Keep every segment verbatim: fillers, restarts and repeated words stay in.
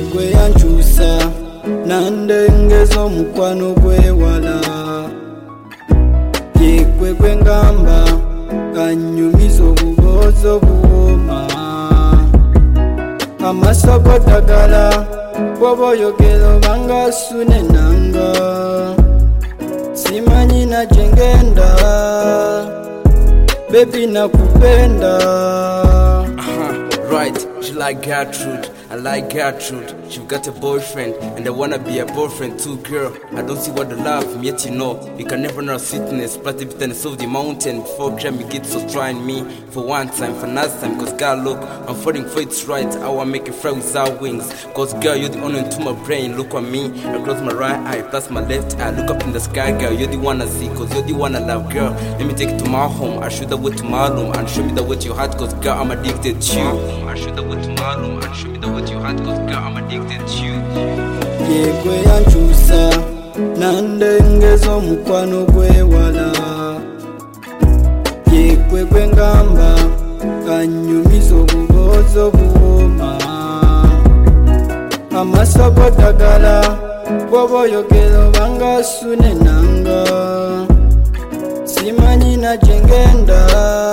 Yegwe yanchusa nandengezo mukwano gwe wala. Yegwe gwe ngamba kanyumiza obubozo buwoma. Amaso godagala bwoboyogero banga sune nanga. Simanyi na jengenda baby nakupenda. Uh-huh, right, she like Gertrude, I like Gertrude. She got a boyfriend, and I wanna be a boyfriend too, girl. I don't see what the love, yet you know you can never know sweetness, plus the bitterness of the mountain. Before Grammy gets so trying me for one time, for another time, cause girl look, I'm falling for it's right. I wanna make it fly without wings, cause girl you're the only one to my brain. Look at me, I close my right eye, plus my left eye, look up in the sky, girl. You're the one I see, cause you're the one I love, girl. Let me take it to my home, I show the way to my room, and show me the way to your heart, cause girl I'm addicted to you. I show the way to my room, and show me the way to your heart, cause girl I'm addicted to you. Yegwe yanchusa nandengezo mukwano gwe wala. Yegwe gwe ngamba kanyumiza obubozo buwoma. Amaso godagala bwoboyogero banga sune nanga. Simanyi na jengenda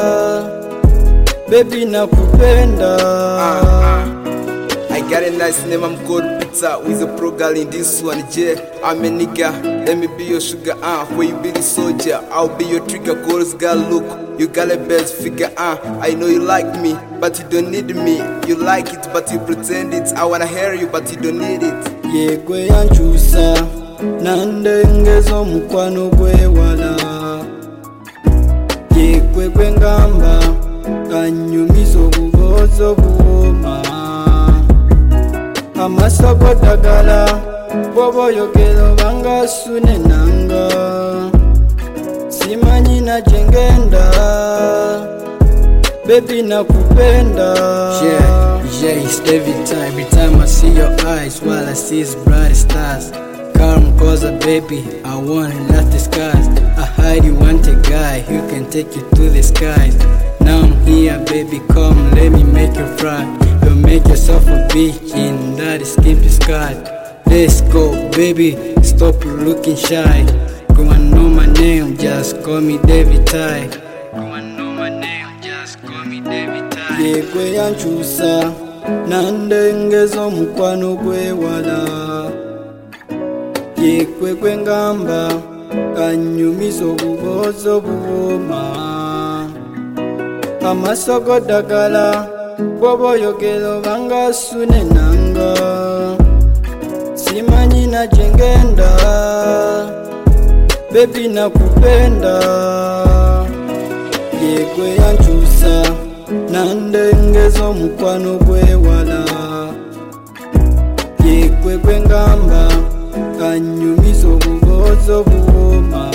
baby nakupenda. uh, uh. I got a nice name, I'm called Pizza with a pro girl in this one, yeah. I'm a nigga, let me be your sugar, uh. Where you be the soldier, I'll be your trigger, cause girl look, you got a best figure, uh. I know you like me, but you don't need me. You like it, but you pretend it. I wanna hear you, but you don't need it. Yegwe yanchusa nandengezo mukwano gwe wala. Yegwe gwe ngamba kanyumiza obubozo buwoma. Amaso godagala bwoboyogero banga sune nanga. Simanyi na jengenda baby nakupenda. Yeah, yeah, it's every time, every time I see your eyes, while I see his bright stars. Calm cause a baby, I wanna love the skies. I hide you want a guy who can take you to the skies. Now I'm here baby, come let me make you fry. Don't make yourself a bitch in that skimpy sky. Let's go baby, stop looking shy. Go and know my name, just call me David Ty. Go and know my name, just call me David Ty. Yegwe yanchusa nandengezo mukwano gwe wala. Yegwe gwe ngamba kanyumiza obubozo buwoma. Amaso godagala bwoboyogero banga sune nanga. Simanyi na jengenda baby nakupenda. Yegwe yanchusa nandengezo mukwano gwe wala. Yegwe gwe ngamba kanyumiza obubozo buwoma.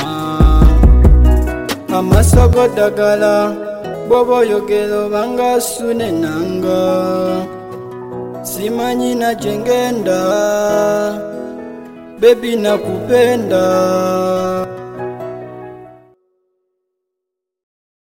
Amaso godagala bwoboyogero banga sune nanga. Simanyi na jengenda baby nakupenda.